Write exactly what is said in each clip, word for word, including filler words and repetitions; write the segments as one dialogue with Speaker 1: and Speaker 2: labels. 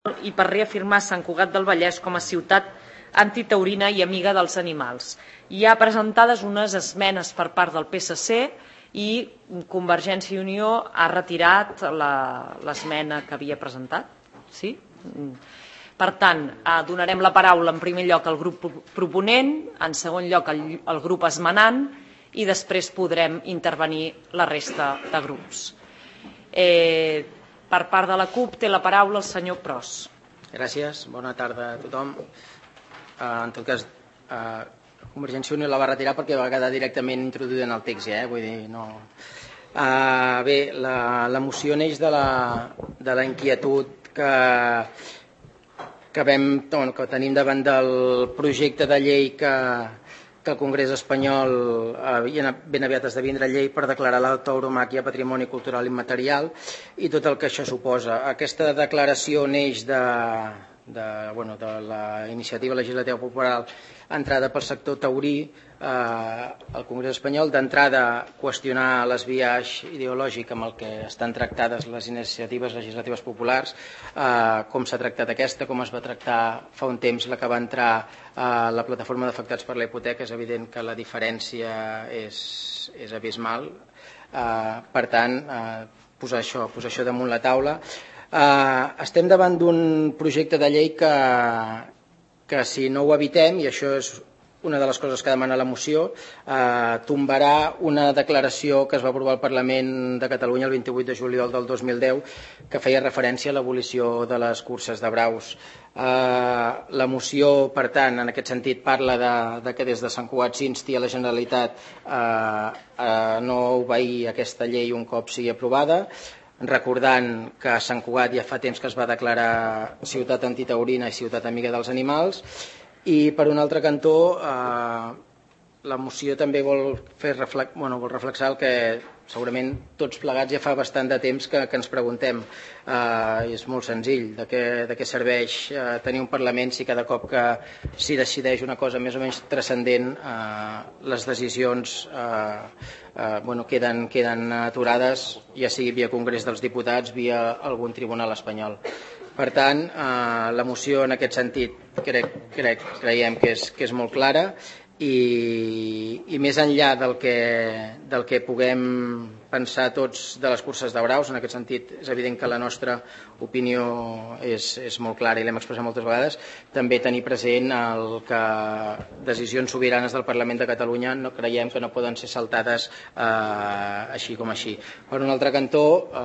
Speaker 1: i per reafirmar Sant Cugat del Vallès com a ciutat antitaurina i amiga dels animals. Hi ha presentades unes esmenes per part del P S C i Convergència i Unió ha retirat l'esmena que havia presentat. Sí? Per tant, donarem la paraula en primer lloc al grup proponent, en segon lloc al grup esmenant i després podrem intervenir la resta de grups. Per part de la CUP té la paraula el senyor Pros.
Speaker 2: Gràcies, bona tarda a tothom. En tot cas, Convergència i Unió la va retirar perquè va quedar directament introduïda en el text, ja, vull dir, no... Bé, la moció neix de la inquietud que que tenim davant del projecte de llei que el Congrés espanyol ben aviat esdevindrà llei per declarar la tauromàquia patrimoni cultural immaterial i tot el que això suposa. Aquesta declaració neix de la iniciativa legislativa popular entrada pel sector taurí al Congrés espanyol, d'entrada qüestionar l'esbiaix ideològic amb el que estan tractades les iniciatives legislatives populars, com s'ha tractat aquesta, com es va tractar fa un temps la que va entrar la plataforma d'afectats per la hipoteca. És evident que la diferència és abismal. Per tant, posar això damunt la taula. Estem davant d'un projecte de llei que si no ho evitem, i això és una de les coses que demana la moció, tombarà una declaració que es va aprovar al Parlament de Catalunya el vint-i-vuit de juliol del dos mil deu que feia referència a l'abolició de les curses de braus. La moció, per tant, en aquest sentit parla que des de Sant Cugat s'insti a la Generalitat a no obeir aquesta llei un cop sigui aprovada, recordant que a Sant Cugat ja fa temps que es va declarar ciutat antitaurina i ciutat amiga dels animals. I per un altre cantó, la moció també vol reflexar el que segurament tots plegats ja fa bastant de temps que ens preguntem. És molt senzill, de què serveix tenir un Parlament si cada cop que s'hi decideix una cosa més o menys transcendent les decisions queden aturades, ja sigui via Congrés dels Diputats, via algun tribunal espanyol. Per tant, la moció en aquest sentit creiem que és molt clara i més enllà del que puguem pensar tots de les curses de braus, en aquest sentit és evident que la nostra opinió és molt clara i l'hem expressat moltes vegades, també tenir present que decisions sobiranes del Parlament de Catalunya no creiem que no poden ser saltades així com així. Per un altre cantó,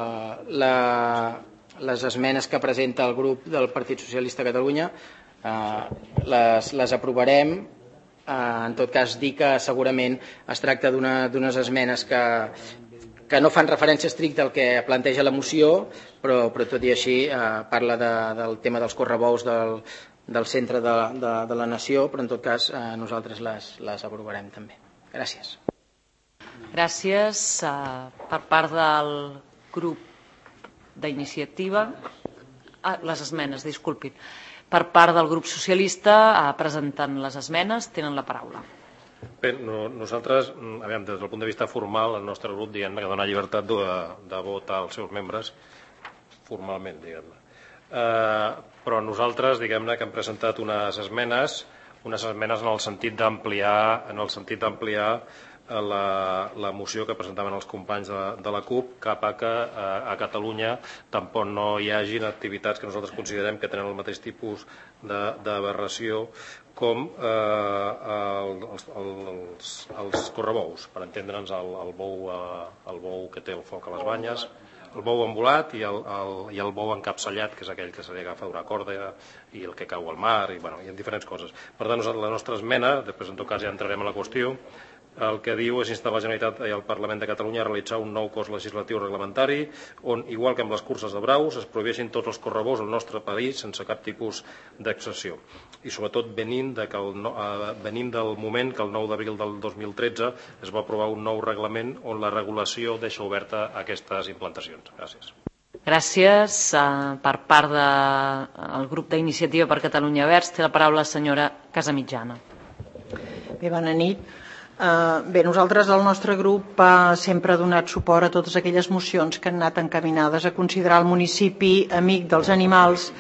Speaker 2: les esmenes que presenta el grup del Partit Socialista de Catalunya les aprovarem. En tot cas, dir que segurament es tracta d'unes esmenes que no fan referència estricta al que planteja la moció, però tot i així parla del tema dels correbous del centre de la nació, però en tot cas nosaltres les aprovarem també. Gràcies.
Speaker 1: Gràcies. Per part del grup d'iniciativa, les esmenes, disculpin. Per part del grup socialista, presentant les esmenes, tenen la paraula.
Speaker 3: Bé, nosaltres, des del punt de vista formal, el nostre grup, diguem-ne, que dona llibertat de vot als seus membres, formalment, diguem-ne. Però nosaltres, diguem-ne, que hem presentat unes esmenes, unes esmenes en el sentit d'ampliar, en el sentit d'ampliar la moció que presentaven els companys de la CUP cap a que a Catalunya tampoc no hi hagin activitats que nosaltres considerem que tenen el mateix tipus d'aberració com els correbous, per entendre'ns el bou que té el foc a les banyes, el bou embolat i el bou encapsellat, que és aquell que se li agafa d'una corda i el que cau al mar, i en diferents coses. Per tant, la nostra esmena, després en tot cas ja entrarem a la qüestió, el que diu és instar la Generalitat i el Parlament de Catalunya a realitzar un nou cos legislatiu reglamentari on, igual que amb les curses de braus, es prohibeixin tots els correbous al nostre país sense cap tipus d'excepció. I sobretot venint del moment que el nou d'abril del dos mil tretze es va aprovar un nou reglament on la regulació deixa oberta aquestes implantacions. Gràcies.
Speaker 1: Gràcies. Per part del grup d'Iniciativa per Catalunya Verds té la paraula la senyora Casamitjana.
Speaker 4: Bé, bona nit. Bé, nosaltres, el nostre grup, sempre ha donat suport a totes aquelles mocions que han anat encaminades a considerar el municipi amic dels animals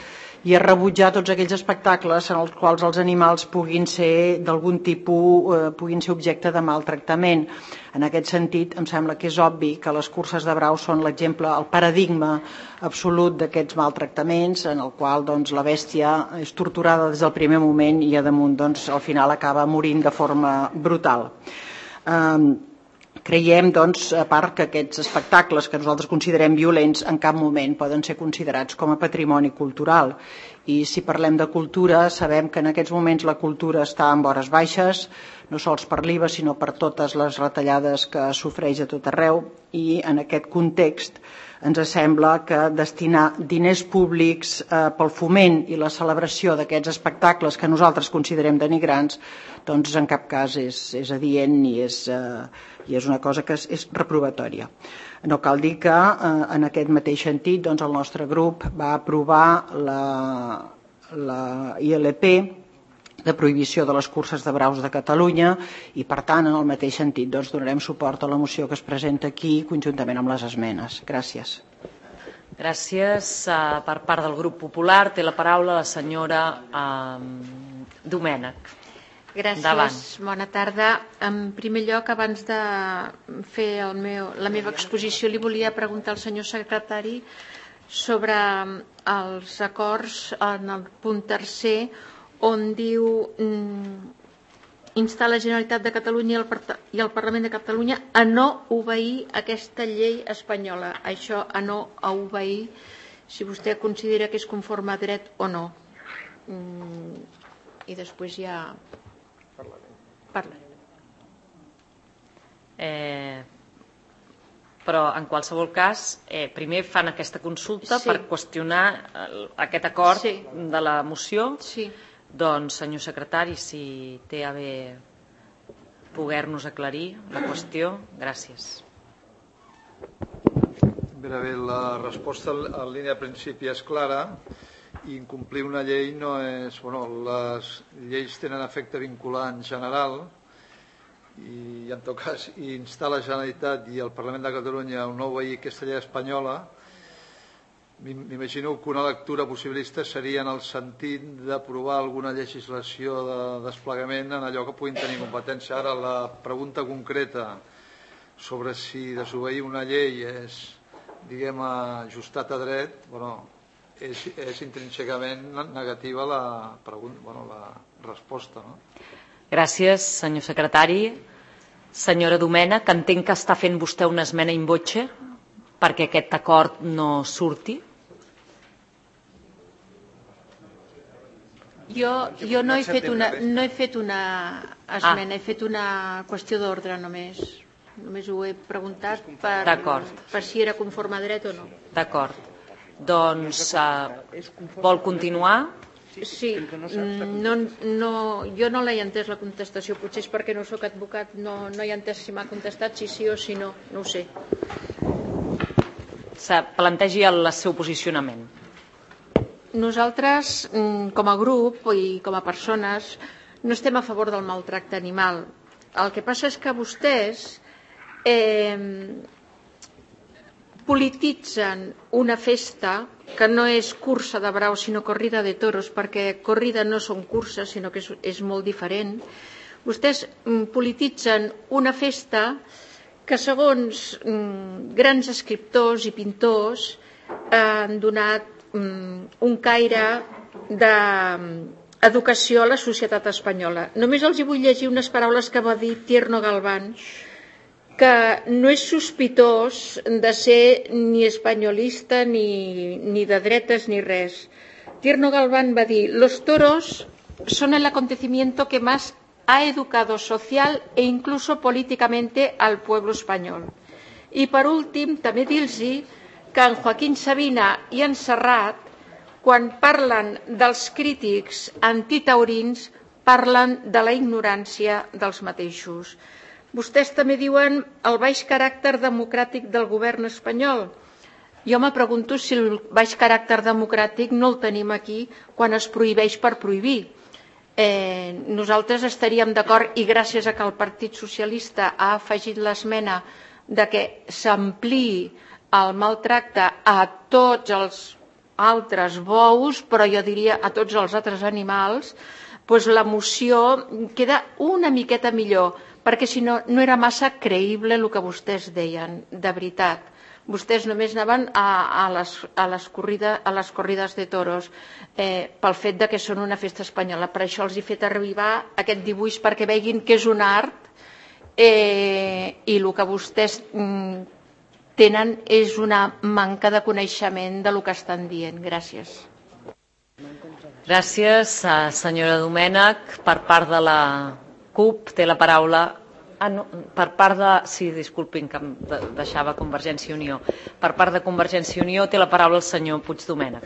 Speaker 4: i a rebutjar tots aquells espectacles en els quals els animals puguin ser d'algun tipus, eh, puguin ser objecte de maltractament. En aquest sentit, em sembla que és obvi que les curses de braus són l'exemple, el paradigma absolut d'aquests maltractaments, en el qual doncs, la bèstia és torturada des del primer moment i a damunt doncs, al final acaba morint de forma brutal. Eh, Creiem, doncs, a part que aquests espectacles que nosaltres considerem violents en cap moment poden ser considerats com a patrimoni cultural. I si parlem de cultura, sabem que en aquests moments la cultura està en vores baixes, no sols per l'I V A, sinó per totes les retallades que sofreix a tot arreu, i en aquest context ens sembla que destinar diners públics eh, pel foment i la celebració d'aquests espectacles que nosaltres considerem denigrants, doncs en cap cas és, és adient ni és, eh, i és una cosa que és, és reprovatòria. No cal dir que eh, en aquest mateix sentit doncs, el nostre grup va aprovar la, la I L P de prohibició de les curses de braus de Catalunya i, per tant, en el mateix sentit doncs, donarem suport a la moció que es presenta aquí conjuntament amb les esmenes. Gràcies.
Speaker 1: Gràcies. Uh, per part del grup popular té la paraula la senyora uh, Domènech.
Speaker 5: Gràcies.
Speaker 1: Endavant.
Speaker 5: Bona tarda. En primer lloc, abans de fer el meu, la meva exposició, li volia preguntar al senyor secretari sobre els acords en el punt tercer on diu mm, instar la Generalitat de Catalunya i el, i el Parlament de Catalunya a no obeir aquesta llei espanyola. Això, a no a obeir, si vostè considera que és conforme a dret o no. Mm, I després ja parlarem.
Speaker 1: Eh, però, en qualsevol cas, eh, primer fan aquesta consulta
Speaker 5: Sí.
Speaker 1: per qüestionar el, aquest acord
Speaker 5: Sí.
Speaker 1: de la moció.
Speaker 5: Sí.
Speaker 1: Doncs, senyor secretari, si té a bé poder-nos aclarir la qüestió, gràcies.
Speaker 6: Bé, bé, la resposta en línia de principi és clara. Incomplir una llei no és... Bueno, les lleis tenen efecte vinculant general i, en tot cas, instar la Generalitat i el Parlament de Catalunya a no obeir aquesta llei espanyola. M'imagino que una lectura possibilista seria en el sentit d'aprovar alguna legislació de desplegament en allò que puguin tenir competència. Ara, la pregunta concreta sobre si desobeir una llei és, diguem, ajustat a dret, bueno, és, és intrínsecament negativa la, pregunta, bueno, la resposta. No?
Speaker 1: Gràcies, senyor secretari. Senyora Domènech, que entenc que està fent vostè una esmena in voce perquè aquest acord no surti.
Speaker 5: Jo, jo no, he fet una, no he fet una esmena,
Speaker 1: Ah.
Speaker 5: he fet una qüestió d'ordre només. Només ho he preguntat per,
Speaker 1: D'acord.
Speaker 5: per si era conforme a dret o no.
Speaker 1: D'acord. Doncs, uh, vol continuar?
Speaker 5: Sí, no, no, jo no l'he entès la contestació, potser és perquè no sóc advocat, no, no he entès si m'ha contestat si sí o si no, no ho sé.
Speaker 1: Plantegi el seu posicionament.
Speaker 5: Nosaltres, com a grup i com a persones, no estem a favor del maltracte animal. El que passa és que vostès eh, polititzen una festa que no és cursa de braus sinó corrida de toros, perquè corrida no són curses sinó que és, és molt diferent. Vostès mm, polititzen una festa que segons mm, grans escriptors i pintors eh, han donat mm, un caire d'educació a la societat espanyola. Només els hi vull llegir unes paraules que va dir Tierno Galván, que no és sospitós de ser ni espanyolista ni, ni de dretes ni res. Tierno Galván va dir: los toros son el acontecimiento que más ha educado social e incluso políticamente al pueblo español. I per últim, també dir-los que en Joaquín Sabina i en Serrat, quan parlen dels crítics antitaurins, parlen de la ignorància dels mateixos. Vostès també diuen el baix caràcter democràtic del govern espanyol. Jo me pregunto si el baix caràcter democràtic no el tenim aquí quan es prohibeix per prohibir. Eh, nosaltres estaríem d'acord, i gràcies a que el Partit Socialista ha afegit l'esmena de que s'ampliï el maltracte a tots els altres bous, però jo diria a tots els altres animals, doncs la moció queda una miqueta millor, perquè si no, no era massa creïble el que vostès deien, de veritat. Vostès només anaven a, a, les, a, les, corrida, a les corrides de toros eh, pel fet de que són una festa espanyola. Per això els he fet arribar aquest dibuix perquè veguin que és un art eh, i el que vostès mm, tenen és una manca de coneixement del que estan dient. Gràcies.
Speaker 1: Gràcies, senyora Domènech. Per part de la CUP té la paraula... Ah, no, per part de... Sí, disculpin, que em deixava Convergència i Unió. Per part de Convergència i Unió té la paraula el senyor Puigdomènech.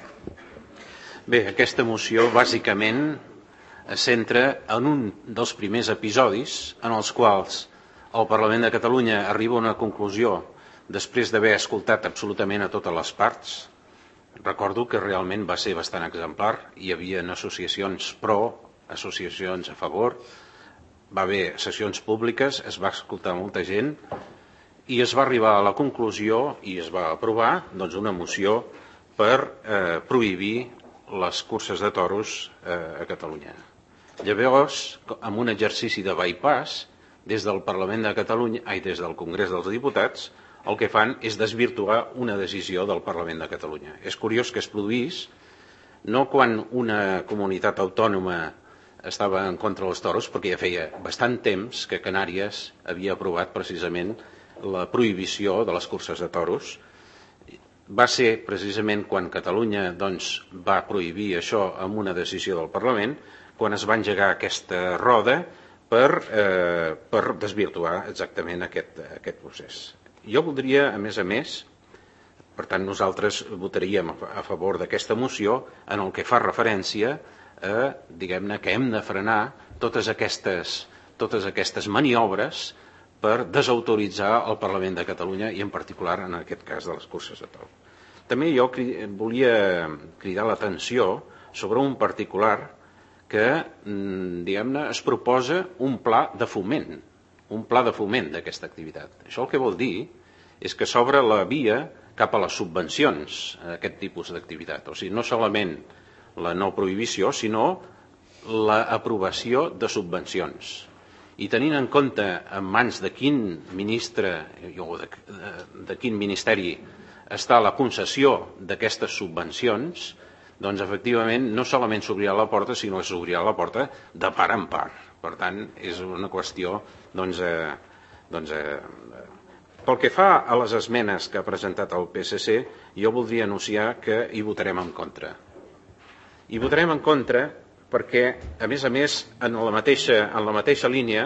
Speaker 7: Bé, aquesta moció bàsicament es centra en un dels primers episodis en els quals el Parlament de Catalunya arriba a una conclusió després d'haver escoltat absolutament a totes les parts. Recordo que realment va ser bastant exemplar. Hi havia associacions pro, associacions a favor, va haver sessions públiques, es va escoltar molta gent i es va arribar a la conclusió i es va aprovar doncs, una moció per eh, prohibir les curses de toros eh, a Catalunya. Llavors, amb un exercici de bypass, des del Parlament de Catalunya, ai, des del Congrés dels Diputats, el que fan és desvirtuar una decisió del Parlament de Catalunya. És curiós que es produís no quan una comunitat autònoma estava en contra dels toros, perquè ja feia bastant temps que Canàries havia aprovat precisament la prohibició de les curses de toros. Va ser precisament quan Catalunya doncs, va prohibir això amb una decisió del Parlament, quan es va engegar aquesta roda per, eh, per desvirtuar exactament aquest, aquest procés. Jo voldria, a més a més, per tant nosaltres votaríem a favor d'aquesta moció en el que fa referència a, diguem-ne, que hem de frenar totes aquestes, totes aquestes maniobres per desautoritzar el Parlament de Catalunya i en particular en aquest cas de les curses de toros. També jo volia cridar l'atenció sobre un particular que, diguem-ne, es proposa un pla de foment, un pla de foment d'aquesta activitat. Això el que vol dir és que s'obre la via cap a les subvencions a aquest tipus d'activitat. O sigui, no solament la no prohibició, sinó l'aprovació de subvencions. I tenint en compte en mans de quin ministre o de, de, de quin ministeri està la concessió d'aquestes subvencions, doncs efectivament no solament s'obrirà la porta, sinó que s'obrirà la porta de part en part. Per tant, és una qüestió, doncs, eh, doncs eh, pel que fa a les esmenes que ha presentat el P S C, jo voldria anunciar que hi votarem en contra. I votarem en contra perquè, a més a més, en la mateixa, en la mateixa línia,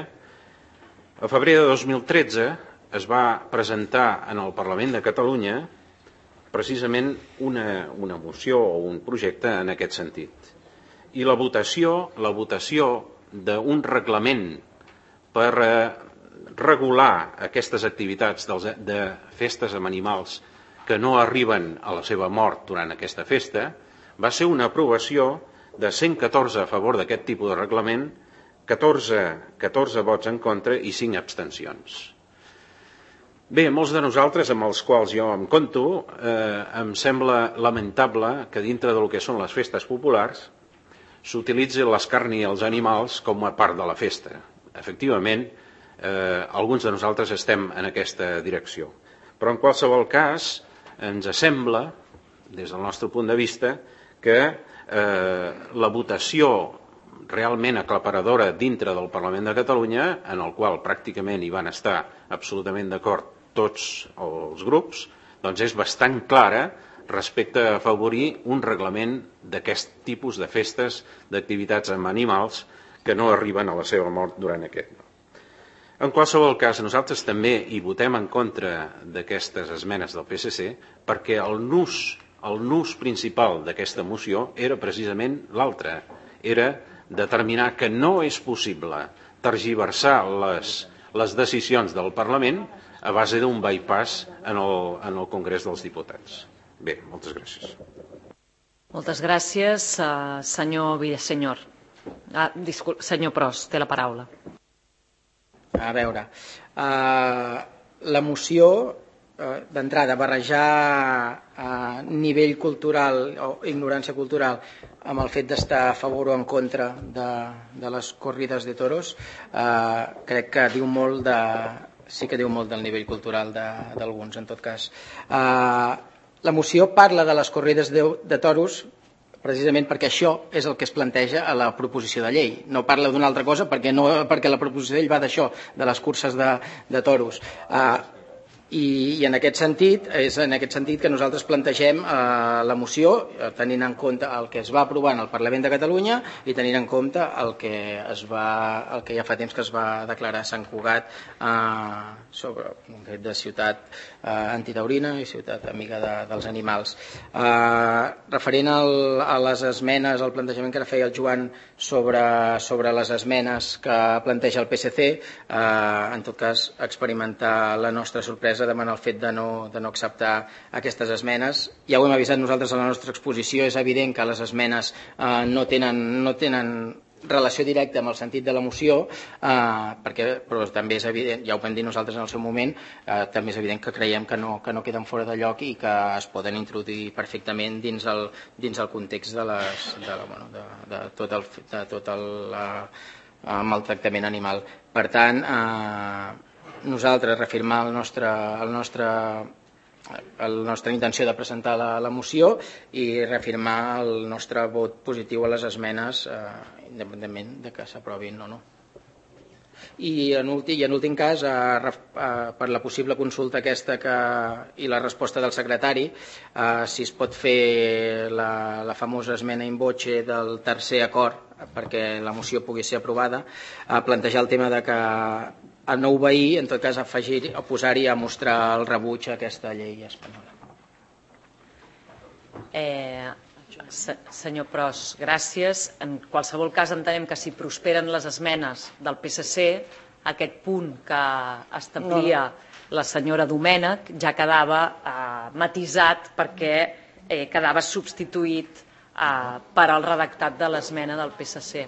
Speaker 7: a febrer de dos mil tretze es va presentar en el Parlament de Catalunya precisament una, una moció o un projecte en aquest sentit. I la votació, la votació d'un reglament per eh, regular aquestes activitats dels, de festes amb animals que no arriben a la seva mort durant aquesta festa, va ser una aprovació de cent catorze a favor d'aquest tipus de reglament, catorze, catorze vots en contra i cinc abstencions. Bé, molts de nosaltres, amb els quals jo em compto, eh, em sembla lamentable que dintre del que són les festes populars s'utilitzi l'escarni als animals com a part de la festa. Efectivament, eh, alguns de nosaltres estem en aquesta direcció. Però en qualsevol cas, ens sembla, des del nostre punt de vista, que eh, la votació realment aclaparadora dintre del Parlament de Catalunya, en el qual pràcticament hi van estar absolutament d'acord tots els grups, doncs és bastant clara respecte a afavorir un reglament d'aquest tipus de festes, d'activitats amb animals que no arriben a la seva mort durant aquest. En qualsevol cas, nosaltres també hi votem en contra d'aquestes esmenes del P S C perquè el nus El nus principal d'aquesta moció era precisament l'altre, era determinar que no és possible tergiversar les, les decisions del Parlament a base d'un bypass en el, en el Congrés dels Diputats. Bé, moltes gràcies.
Speaker 1: Moltes gràcies, senyor Villasenyor. Ah, discul... Senyor Pros, té la paraula.
Speaker 2: A veure, uh, la moció d'entrada, barrejar nivell cultural o ignorància cultural amb el fet d'estar a favor o en contra de les corrides de toros, crec que diu molt de... sí que diu molt del nivell cultural d'alguns, en tot cas. La moció parla de les corrides de toros precisament perquè això és el que es planteja a la proposició de llei. No parla d'una altra cosa perquè la proposició de llei va d'això, de les curses de toros. I en aquest sentit és en aquest sentit que nosaltres plantegem la moció tenint en compte el que es va aprovar en el Parlament de Catalunya i tenint en compte el que es va el que ja fa temps que es va declarar a Sant Cugat sobre de ciutat antitaurina i ciutat amiga dels animals. Referent a les esmenes, al plantejament que ara feia el Joan sobre les esmenes que planteja el P S C, en tot cas experimentar la nostra sorpresa, demanar el fet de no acceptar aquestes esmenes. Ja ho hem avisat nosaltres a la nostra exposició, és evident que les esmenes no tenen relació directa amb el sentit de la moció, però també és evident, ja ho vam dir nosaltres en el seu moment, també és evident que creiem que no queden fora de lloc i que es poden introduir perfectament dins el context de tot el maltractament animal. Per tant, nosaltres reafirmar la nostra intenció de presentar la moció i reafirmar el nostre vot positiu a les esmenes, independentment de que s'aprovin o no. I en últim cas, per la possible consulta aquesta i la resposta del secretari, si es pot fer la famosa esmena in voce del tercer acord perquè la moció pugui ser aprovada, plantejar el tema de que a no obeir, en tot cas afegir o posar-hi a mostrar el rebuig a aquesta llei espanyola.
Speaker 1: Senyor Pros, gràcies. En qualsevol cas entenem que si prosperen les esmenes del P S C, aquest punt que establia la senyora Domènech ja quedava matisat perquè quedava substituït per al redactat de l'esmena del P S C.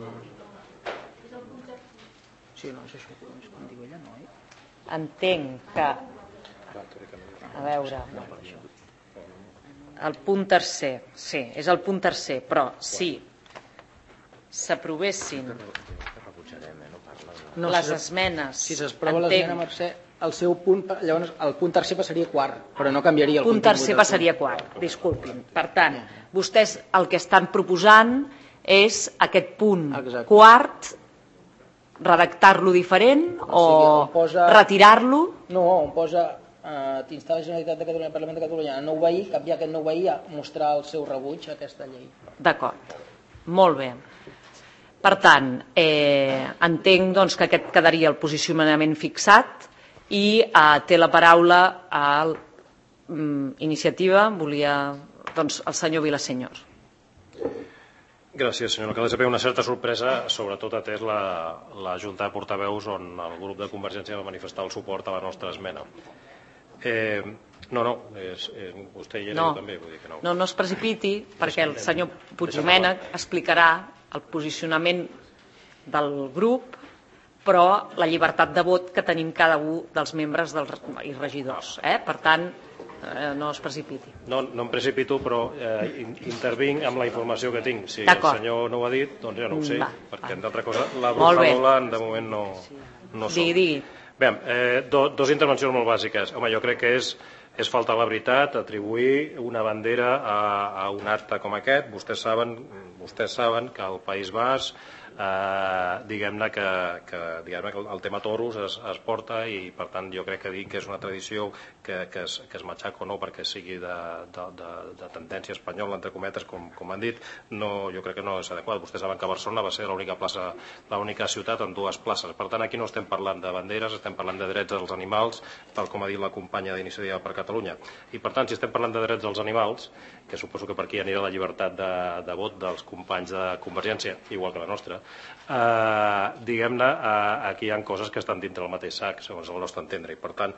Speaker 1: Entenc que... A veure... El punt tercer, sí, és el punt tercer, però si s'aprovessin les esmenes...
Speaker 2: Si s'aprova l'esmena, Mercè, el seu punt, llavors el punt tercer passaria quart, però no canviaria el contingut.
Speaker 1: El punt tercer passaria quart, disculpin. Per tant, vostès el que estan proposant és aquest punt quart, redactar-lo diferent o retirar-lo?
Speaker 2: No, on posa instar la Generalitat de Catalunya, el Parlament de Catalunya a no obeir, canviar aquest no obeir a mostrar el seu rebuig a aquesta llei.
Speaker 1: D'acord, molt bé. Per tant, entenc que aquest quedaria el posicionament fixat i té la paraula a Iniciativa, volia el senyor Vilasenyors.
Speaker 3: Gràcies, senyor alcalde. Ve una certa sorpresa, sobretot atès la junta de portaveus on el grup de Convergència va manifestar el suport a la nostra esmena. No, no, vostè hi era, jo també, vull dir que no.
Speaker 1: No, no es precipiti, perquè el senyor Puigdomènech explicarà el posicionament del grup, però la llibertat de vot que tenim cada un dels membres i regidors. Per tant, no es precipiti.
Speaker 3: No, no em precipito, però intervinc amb la informació que tinc. Si el senyor no ho ha dit, doncs ja no ho sé, perquè d'altra cosa la brufadola de moment no som.
Speaker 1: Digui, digui.
Speaker 3: Bé, dues intervencions molt bàsiques. Home, jo crec que és faltar la veritat atribuir una bandera a un acte com aquest. Vostès saben que al País Basc diguem-ne que el tema toros es porta i per tant jo crec que dir que és una tradició que es matxaca o no perquè sigui de tendència espanyola, entre cometes, com han dit, jo crec que no és adequat. Vostès saben que Barcelona va ser l'única plaça, l'única ciutat amb dues places. Per tant, aquí no estem parlant de banderes, estem parlant de drets dels animals, tal com ha dit la companya d'Iniciativa per Catalunya. I per tant, si estem parlant de drets dels animals, que suposo que per aquí anirà la llibertat de vot dels companys de Convergència, igual que la nostra, diguem-ne, aquí hi ha coses que estan dintre del mateix sac, segons el nostre entendre, i per tant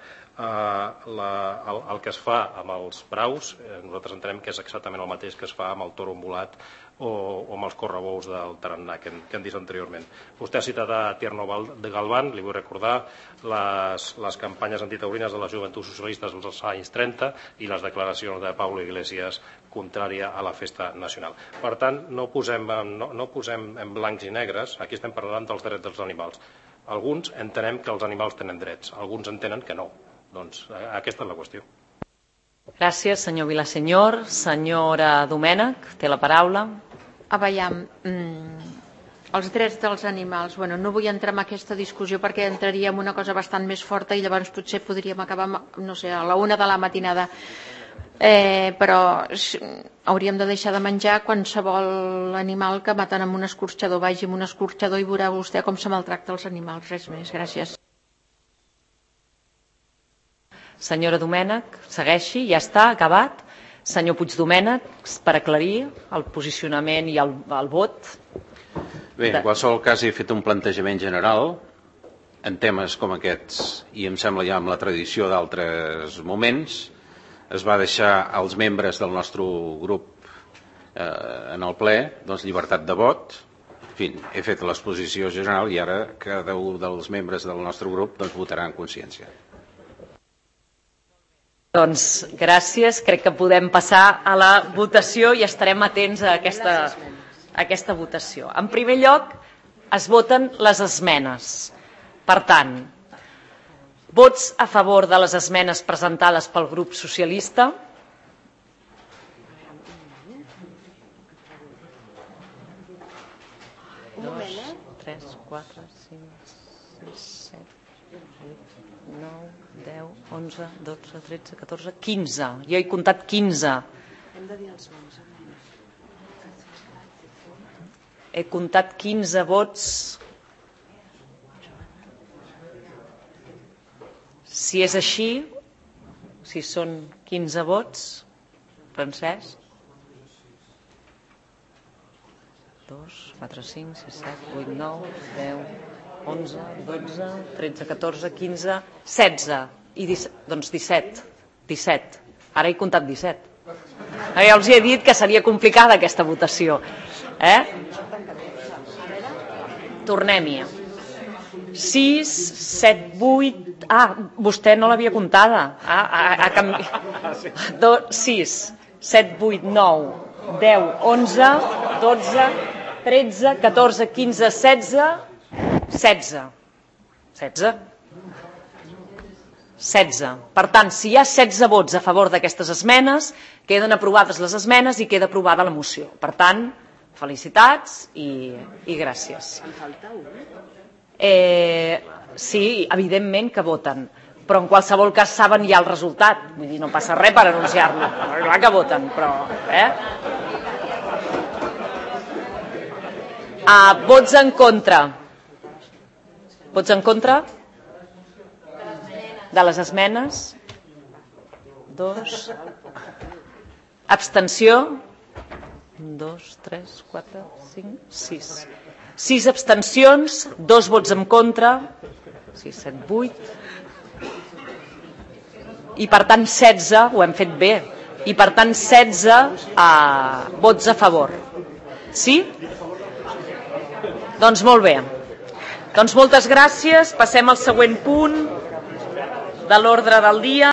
Speaker 3: el que es fa amb els braus nosaltres entenem que és exactament el mateix que es fa amb el toro embolat o, o amb els correbous del tarannà que hem, que hem dit anteriorment. Vostè ha citat a Tierno de Galván, li vull recordar les, les campanyes antitaurines de les joventuts socialistes dels anys trenta i les declaracions de Pablo Iglesias contrària a la festa nacional. Per tant, no posem, no, no posem en blancs i negres, aquí estem parlant dels drets dels animals. Alguns entenem que els animals tenen drets, alguns entenen que no. Doncs aquesta és la qüestió.
Speaker 1: Gràcies, senyor Vilasenyor. Senyora Domènech, té la paraula.
Speaker 5: A veure, mm, els drets dels animals. Bueno, no vull entrar en aquesta discussió perquè entraria en una cosa bastant més forta i llavors potser podríem acabar, no sé, a la una de la matinada. Eh, però hauríem de deixar de menjar qualsevol animal que maten amb un escorxador. Vagi amb un escorxador i veurà vostè com se maltracta els animals. Res més. Gràcies.
Speaker 1: Senyora Domènech, segueixi, ja està, acabat. Senyor Puigdomènech, per aclarir el posicionament i el, el vot.
Speaker 7: Bé, en qualsevol cas he fet un plantejament general en temes com aquests i em sembla ja amb la tradició d'altres moments. Es va deixar als membres del nostre grup eh, en el ple doncs, llibertat de vot. En fi, he fet l'exposició general i ara cada un dels membres del nostre grup doncs, votarà en consciència.
Speaker 1: Doncs gràcies, crec que podem passar a la votació i estarem atents a aquesta, a aquesta votació. En primer lloc, es voten les esmenes. Per tant, vots a favor de les esmenes presentades pel grup socialista. Dos, tres, quatre, cinc, sis, set, vuit, nou, deu, onze, dotze, tretze, catorze, quinze. Jo he comptat quinze. Hem de dir els vots. He comptat quinze vots. Si és així, si són quinze vots, Francesc? dos, quatre, cinc, sis, set, vuit, nou, deu, onze, dotze, tretze, catorze, quinze, setze i disset, doncs disset, disset. Ara he comptat disset. Ja els he dit que seria complicada aquesta votació. Eh? Tornem-hi. sis, set, vuit... Ah, vostè no l'havia comptada. Ah, a, a canvi... sis, set, vuit, nou, deu, onze, dotze, tretze, catorze, quinze, setze... setze. setze. setze. Per tant, si hi ha setze vots a favor d'aquestes esmenes, queden aprovades les esmenes i queda aprovada la moció. Per tant, felicitats i, i gràcies. Eh, sí, evidentment que voten, però en qualsevol cas saben ja el resultat. Vull dir, no passa res per anunciar-lo. Clar que voten, però... Eh? Ah, vots en contra. Vots en contra? De les esmenes? Dos. Abstenció? Dos, tres, quatre, cinc, sis. Sis abstencions, dos vots en contra, sis, set, vuit. I per tant setze, ho hem fet bé, i per tant setze eh, vots a favor. Sí? Doncs molt bé. Doncs moltes gràcies. Passem al següent punt de l'ordre del dia.